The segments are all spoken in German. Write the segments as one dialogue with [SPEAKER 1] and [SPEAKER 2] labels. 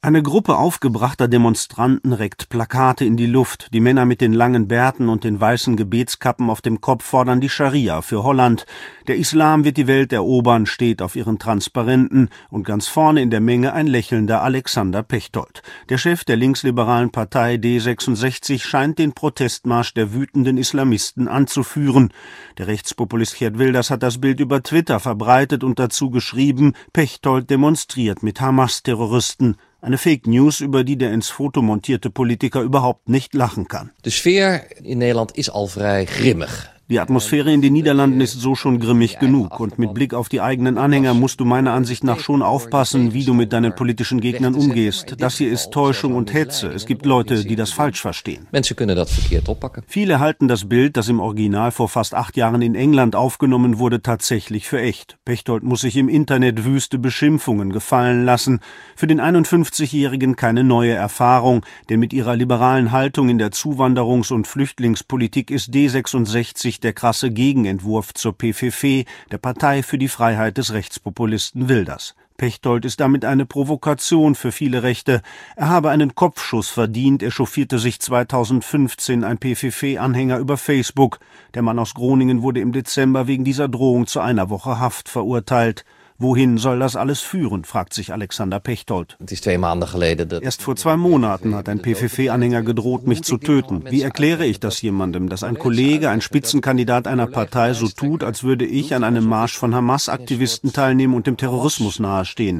[SPEAKER 1] Eine Gruppe aufgebrachter Demonstranten reckt Plakate in die Luft. Die Männer mit den langen Bärten und den weißen Gebetskappen auf dem Kopf fordern die Scharia für Holland. Der Islam wird die Welt erobern, steht auf ihren Transparenten. Und ganz vorne in der Menge ein lächelnder Alexander Pechtold. Der Chef der linksliberalen Partei D66 scheint den Protestmarsch der wütenden Islamisten anzuführen. Der Rechtspopulist Geert Wilders hat das Bild über Twitter verbreitet und dazu geschrieben: Pechtold demonstriert mit Hamas-Terroristen. Eine Fake News, über die der ins Foto montierte Politiker überhaupt nicht lachen kann.
[SPEAKER 2] De sfeer in Nederland is al vrij grimmig.
[SPEAKER 1] Die Atmosphäre in den Niederlanden ist so schon grimmig genug. Und mit Blick auf die eigenen Anhänger musst du meiner Ansicht nach schon aufpassen, wie du mit deinen politischen Gegnern umgehst. Das hier ist Täuschung und Hetze. Es gibt Leute, die das falsch verstehen.
[SPEAKER 2] Mensen kunnen dat verkeerd oppakken.
[SPEAKER 1] Viele halten das Bild, das im Original vor fast 8 Jahren in England aufgenommen wurde, tatsächlich für echt. Pechtold muss sich im Internet wüste Beschimpfungen gefallen lassen. Für den 51-Jährigen keine neue Erfahrung, denn mit ihrer liberalen Haltung in der Zuwanderungs- und Flüchtlingspolitik ist D66 der krasse Gegenentwurf zur PVV, der Partei für die Freiheit des Rechtspopulisten Wilders. Pechtold ist damit eine Provokation für viele Rechte. Er habe einen Kopfschuss verdient, echauffierte sich 2015 ein PVV-Anhänger über Facebook. Der Mann aus Groningen wurde im Dezember wegen dieser Drohung zu 1 Woche Haft verurteilt. Wohin soll das alles führen, fragt sich Alexander Pechtold. Erst vor 2 Monaten hat ein PVV-Anhänger gedroht, mich zu töten. Wie erkläre ich das jemandem, dass ein Kollege, ein Spitzenkandidat einer Partei so tut, als würde ich an einem Marsch von Hamas-Aktivisten teilnehmen und dem Terrorismus nahestehen?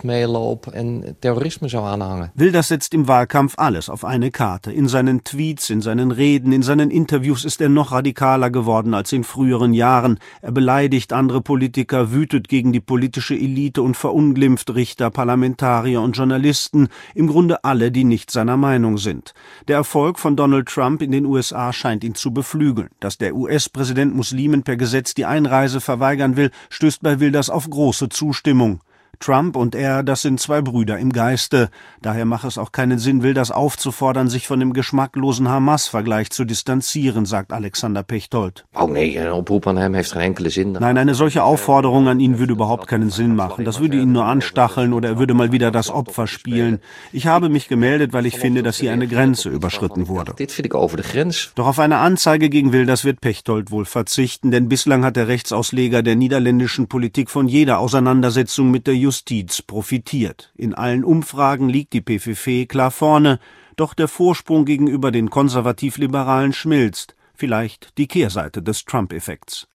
[SPEAKER 1] Wilders setzt im Wahlkampf alles auf eine Karte. In seinen Tweets, in seinen Reden, in seinen Interviews ist er noch radikaler geworden als in früheren Jahren. Er beleidigt andere Politiker, wütet gegen die politische Elite und verunglimpft Richter, Parlamentarier und Journalisten, im Grunde alle, die nicht seiner Meinung sind. Der Erfolg von Donald Trump in den USA scheint ihn zu beflügeln. Dass der US-Präsident Muslimen per Gesetz die Einreise verweigern will, stößt bei Wilders auf große Zustimmung. Trump und er, das sind 2 Brüder im Geiste. Daher mache es auch keinen Sinn, Wilders aufzufordern, sich von dem geschmacklosen Hamas-Vergleich zu distanzieren, sagt Alexander Pechtold. Nein, eine solche Aufforderung an ihn würde überhaupt keinen Sinn machen. Das würde ihn nur anstacheln oder er würde mal wieder das Opfer spielen. Ich habe mich gemeldet, weil ich finde, dass hier eine Grenze überschritten wurde. Doch auf eine Anzeige gegen Wilders wird Pechtold wohl verzichten, denn bislang hat der Rechtsausleger der niederländischen Politik von jeder Auseinandersetzung mit der Justiz profitiert. In allen Umfragen liegt die PVV klar vorne, doch der Vorsprung gegenüber den Konservativ-Liberalen schmilzt. Vielleicht die Kehrseite des Trump-Effekts.